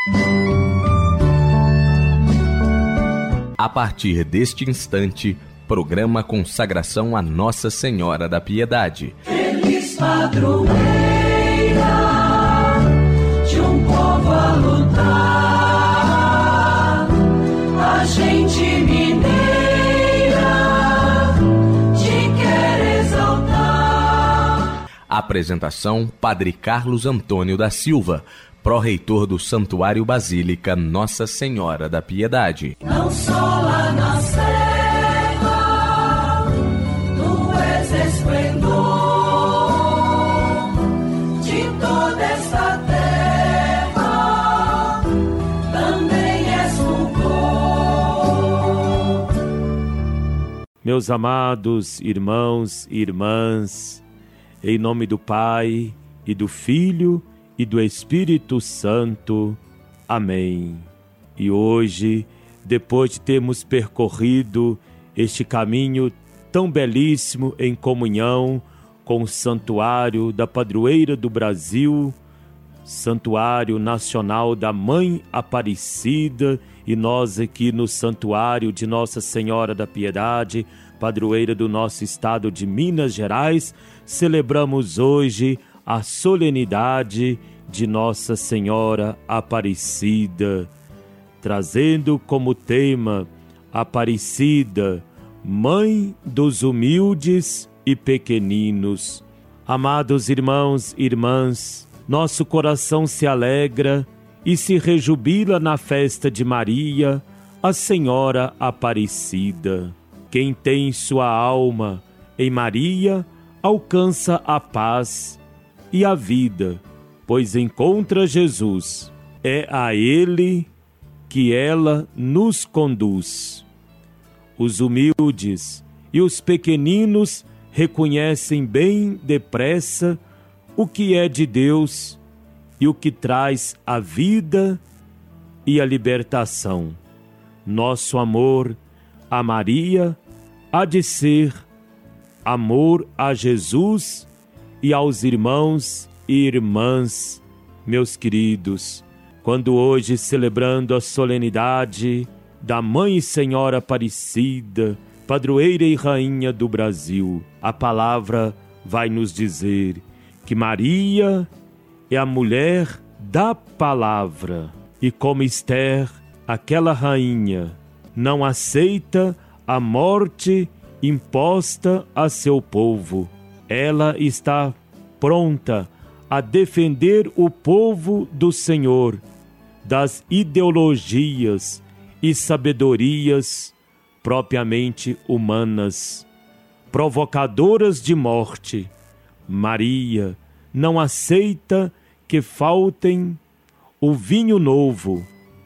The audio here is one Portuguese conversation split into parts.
A partir deste instante, programa Consagração a Nossa Senhora da Piedade. Feliz padroeira de um povo a lutar, a gente mineira te quer exaltar. Apresentação: Padre Carlos Antônio da Silva, pró-reitor do Santuário Basílica Nossa Senhora da Piedade. Não só lá na serra, tu és esplendor de toda esta terra, também és fulgor. Meus amados irmãos e irmãs, em nome do Pai e do Filho e do Espírito Santo. Amém. E hoje, depois de termos percorrido este caminho tão belíssimo em comunhão com o Santuário da Padroeira do Brasil, Santuário Nacional da Mãe Aparecida, e nós aqui no Santuário de Nossa Senhora da Piedade, padroeira do nosso estado de Minas Gerais, celebramos hoje a solenidade de Nossa Senhora Aparecida, trazendo como tema Aparecida, Mãe dos humildes e pequeninos. Amados irmãos e irmãs, nosso coração se alegra e se rejubila na festa de Maria, a Senhora Aparecida. Quem tem sua alma em Maria, alcança a paz e a vida, pois encontra Jesus. É a Ele que ela nos conduz. Os humildes e os pequeninos reconhecem bem depressa o que é de Deus e o que traz a vida e a libertação. Nosso amor a Maria há de ser amor a Jesus e aos irmãos e irmãs, meus queridos. Quando hoje, celebrando a solenidade da Mãe Senhora Aparecida, padroeira e rainha do Brasil, a palavra vai nos dizer que Maria é a mulher da palavra. E como Esther, aquela rainha, não aceita a morte imposta a seu povo. Ela está pronta a defender o povo do Senhor das ideologias e sabedorias propriamente humanas, provocadoras de morte. Maria não aceita que faltem o vinho novo,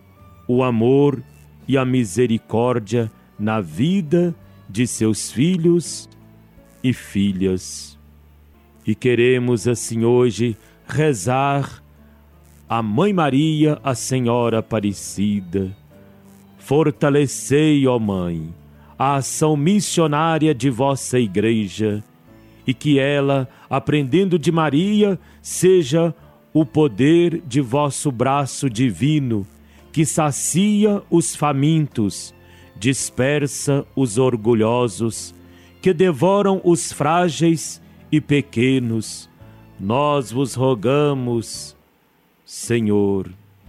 o amor e a misericórdia na vida de seus filhos e filhas. E queremos assim hoje rezar a Mãe Maria, a Senhora Aparecida. Fortalecei, ó Mãe, a ação missionária de vossa Igreja, e que ela, aprendendo de Maria, seja o poder de vosso braço divino, que sacia os famintos, dispersa os orgulhosos, que devoram os frágeis e pequenos. Nós vos rogamos, Senhor.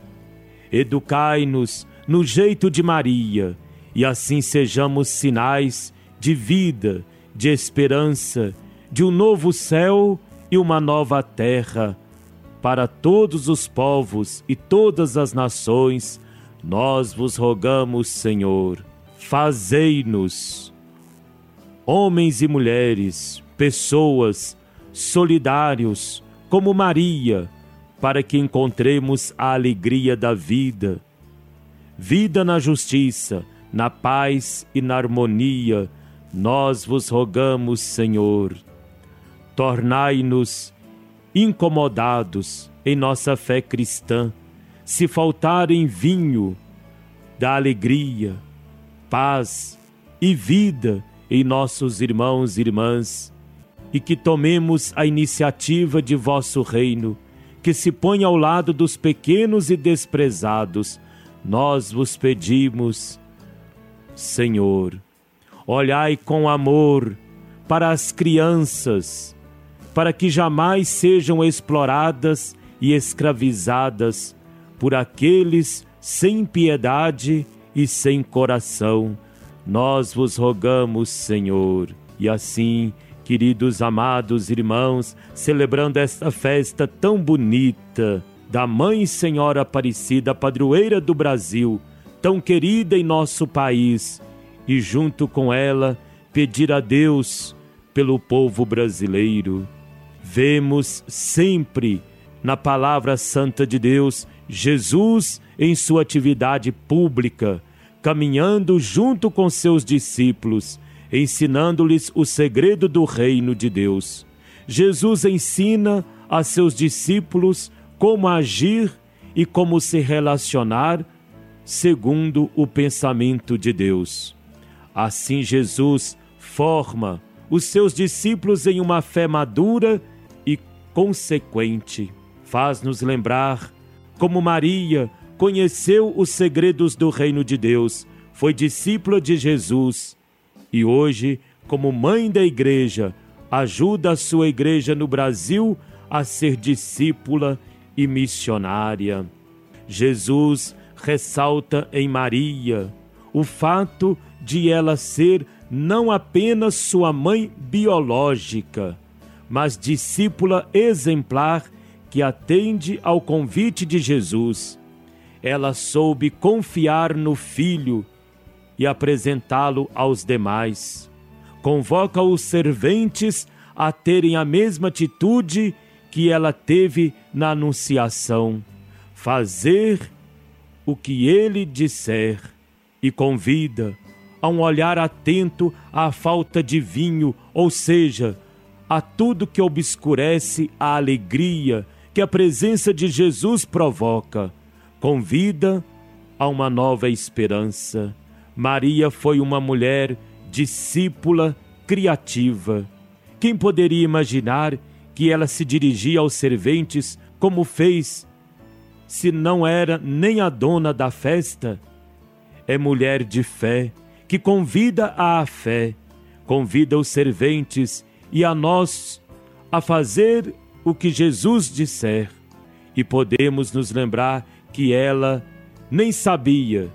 Educai-nos no jeito de Maria, e assim sejamos sinais de vida, de esperança, de um novo céu e uma nova terra para todos os povos e todas as nações. Nós vos rogamos, Senhor. Fazei-nos homens e mulheres, pessoas solidários como Maria, para que encontremos a alegria da vida. Vida na justiça, na paz e na harmonia, nós vos rogamos, Senhor. Tornai-nos incomodados em nossa fé cristã, se faltarem vinho da alegria, paz e vida em nossos irmãos e irmãs, e que tomemos a iniciativa de vosso reino, que se põe ao lado dos pequenos e desprezados, nós vos pedimos, Senhor, olhai com amor para as crianças, para que jamais sejam exploradas e escravizadas por aqueles sem piedade e sem coração. Nós vos rogamos, Senhor. E assim, queridos amados irmãos, celebrando esta festa tão bonita da Mãe Senhora Aparecida, padroeira do Brasil, tão querida em nosso país, e junto com ela pedir a Deus pelo povo brasileiro. Vemos sempre na palavra santa de Deus Jesus em sua atividade pública, caminhando junto com seus discípulos, ensinando-lhes o segredo do reino de Deus. Jesus ensina a seus discípulos como agir e como se relacionar segundo o pensamento de Deus. Assim Jesus forma os seus discípulos em uma fé madura e consequente. Faz-nos lembrar como Maria conheceu os segredos do reino de Deus, foi discípula de Jesus e hoje, como mãe da igreja, ajuda a sua igreja no Brasil a ser discípula e missionária. Jesus ressalta em Maria o fato de ela ser não apenas sua mãe biológica, mas discípula exemplar que atende ao convite de Jesus. Ela soube confiar no Filho e apresentá-lo aos demais. Convoca os serventes a terem a mesma atitude que ela teve na Anunciação, fazer o que ele disser, e convida a um olhar atento à falta de vinho, ou seja, a tudo que obscurece a alegria que a presença de Jesus provoca. Convida a uma nova esperança. Maria foi uma mulher discípula criativa. Quem poderia imaginar que ela se dirigia aos serventes como fez, se não era nem a dona da festa? É mulher de fé, que convida à fé, convida os serventes e a nós a fazer o que Jesus disser. E podemos nos lembrar que ela nem sabia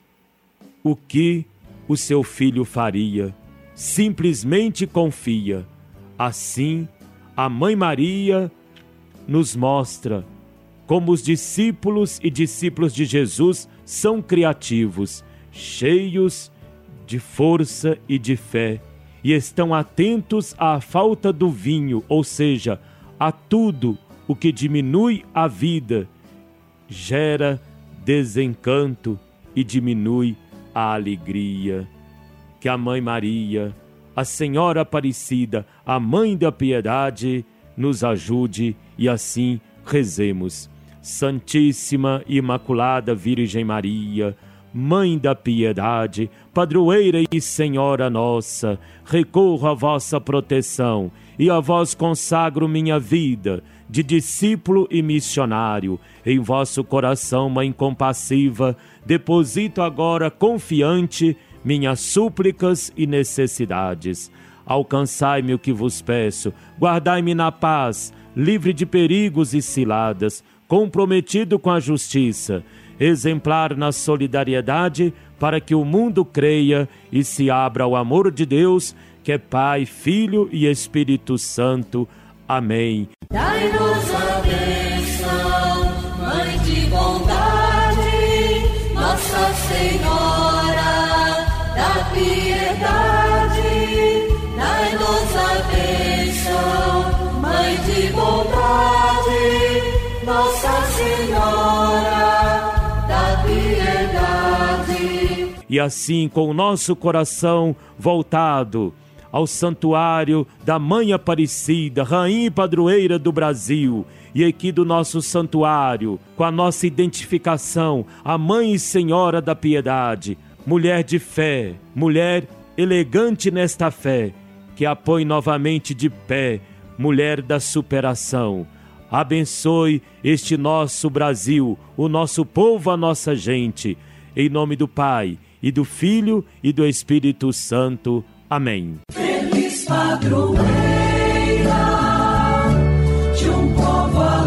o que o seu filho faria, simplesmente confia. Assim, a Mãe Maria nos mostra como os discípulos e discípulos de Jesus são criativos, cheios de força e de fé, e estão atentos à falta do vinho, ou seja, a tudo o que diminui a vida, gera desencanto e diminui a alegria. Que a Mãe Maria, a Senhora Aparecida, a Mãe da Piedade, nos ajude e assim rezemos. Santíssima Imaculada Virgem Maria, Mãe da Piedade, padroeira e Senhora nossa, recorro à vossa proteção e a vós consagro minha vida de discípulo e missionário. Em vosso coração, Mãe compassiva, deposito agora confiante minhas súplicas e necessidades. Alcançai-me o que vos peço, guardai-me na paz, livre de perigos e ciladas, comprometido com a justiça, exemplar na solidariedade, para que o mundo creia e se abra ao amor de Deus, que é Pai, Filho e Espírito Santo. Amém. Dai-nos a bênção, Mãe de bondade, Nossa Senhora da Piedade. Dai-nos a bênção, Mãe de bondade, Nossa Senhora da Piedade. E assim, com o nosso coração voltado ao santuário da Mãe Aparecida, Rainha e Padroeira do Brasil, e aqui do nosso santuário, com a nossa identificação, a Mãe e Senhora da Piedade, mulher de fé, mulher elegante nesta fé, que a põe novamente de pé, mulher da superação. abençoe este nosso Brasil, o nosso povo, a nossa gente. Em nome do Pai, e do Filho, e do Espírito Santo. Amém. Feliz padroeira de um povo a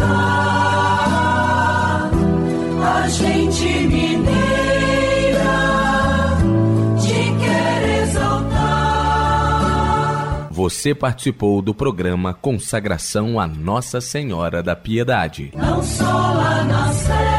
lutar, a gente mineira te quer exaltar. Você participou do programa Consagração a Nossa Senhora da Piedade. Não só lá na Sé